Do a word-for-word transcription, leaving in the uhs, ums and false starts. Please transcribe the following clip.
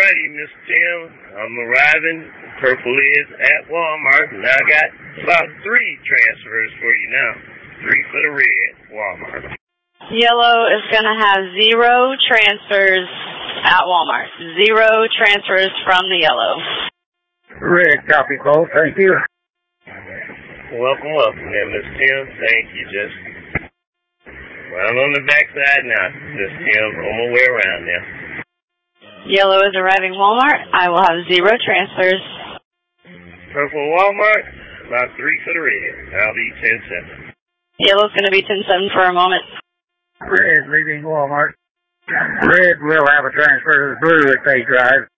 righty, Miss Tim. I'm arriving. Purple is at Walmart, and I got about three transfers for you now. Three for the red, Walmart. Yellow is going to have zero transfers at Walmart. Zero transfers from the yellow. Red, copy both. Thank you. Welcome, welcome, there, Miss Tim. Thank you. Just well on the backside now, Miss Tim. On my way around now. Yellow is arriving Walmart. I will have zero transfers. Purple Walmart, about three for the red. I'll be ten seven. Yellow's going to be ten seven for a moment. Red leaving Walmart. Red will have a transfer to the blue if they drive.